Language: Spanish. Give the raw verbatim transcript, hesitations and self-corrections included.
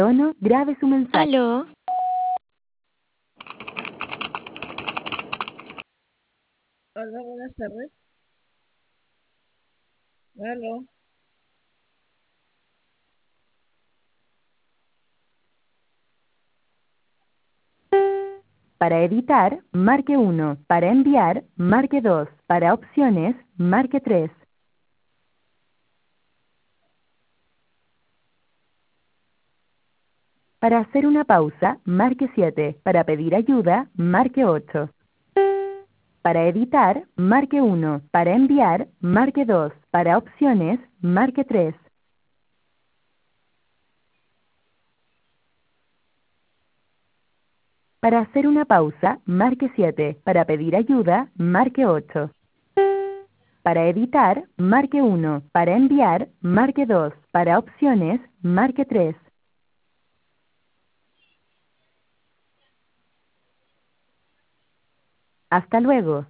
tono, grabe su mensaje. ¿Aló? Hola, buenas tardes. Aló. Para editar, marque uno. Para enviar, marque dos. Para opciones, marque tres. Para hacer una pausa, marque siete. Para pedir ayuda, marque ocho. Para editar, marque uno. Para enviar, marque dos. Para opciones, marque tres. Para hacer una pausa, marque siete. Para pedir ayuda, marque ocho. Para editar, marque uno. Para enviar, marque dos. Para opciones, marque tres. Hasta luego.